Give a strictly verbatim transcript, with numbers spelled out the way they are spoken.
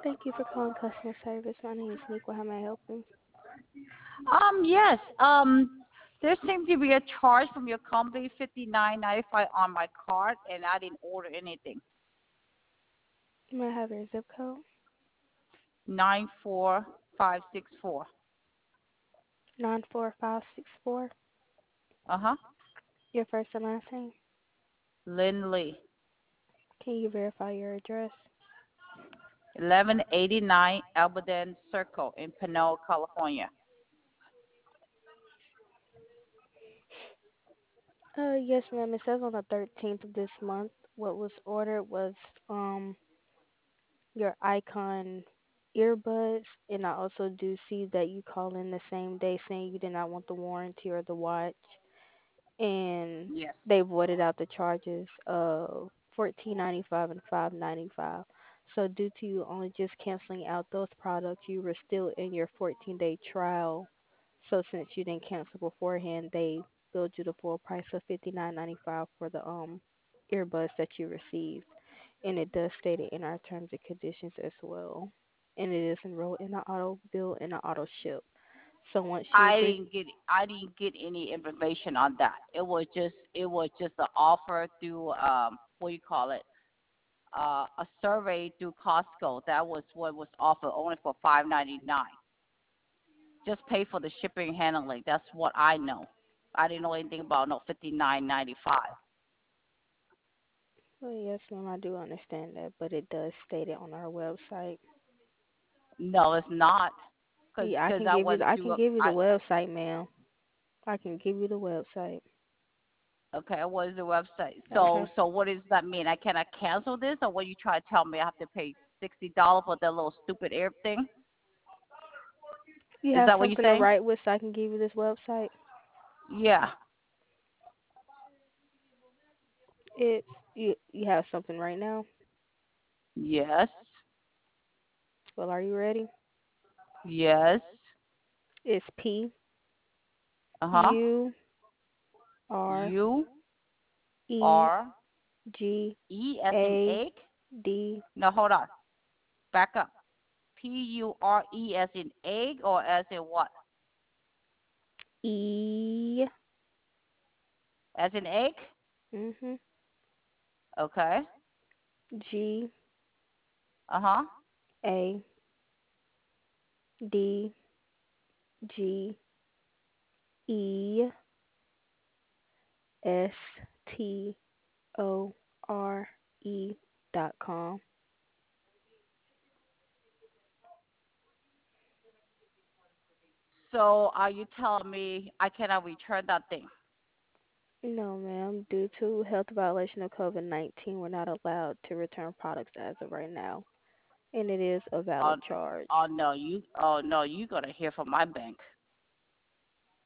Thank you for calling customer service. My name is Niqua. How may I help you? Um, yes. Um, there seemed to be a charge from your company, fifty nine ninety five on my card, and I didn't order anything. May I have your zip code? Nine four five six four. nine four five six four. Uh huh. Your first and last name? Lynn Lee, Can you verify your address? eleven eighty nine Alberden Circle in Pinole, California. Uh, yes, ma'am. It says on the thirteenth of this month. What was ordered was um your Icon earbuds, and I also do see that you called in the same day saying you did not want the warranty or the watch, and Yes. they voided out the charges of fourteen ninety five and five ninety five. So due to you only just canceling out those products, you were still in your fourteen day trial. So since you didn't cancel beforehand, they billed you the full price of fifty nine ninety five for the um earbuds that you received, and it does state it in our terms and conditions as well. And it is enrolled in the auto bill and the auto ship. So once you I agree, didn't get I didn't get any information on that. It was just it was just an offer through um what do you call it? Uh, a survey through Costco. That was what was offered only for five ninety nine. Just pay for the shipping and handling. That's what I know. I didn't know anything about no fifty nine ninety five. well, yes, ma'am, I do understand that, but it does state it on our website. No, it's not. Cause, Yeah, I 'cause can I give you the, went I through. can A, give you the I website, ma'am. I can give you the website. okay. What is the website? So Okay. so what does that mean? I cannot cancel this, or what you try to tell me? I have to pay sixty dollars for that little stupid air thing? You Is have that what you're something to saying? write with, so I can give you this website. Yeah. It's you. You have something right now. Yes. Well, are you ready? Yes. It's P Uh huh. U R U E R G E as in A egg. D No, hold on. Back up. P U R E as in egg or as in what? E. As in egg? Mhm. Okay. G Uh huh. A D G E S T O R E dot com. So are you telling me I cannot return that thing? No, ma'am. Due to health violation of COVID nineteen, we're not allowed to return products as of right now, and it is a Oh, valid charge. oh no, you. Oh no, you gotta hear from my bank.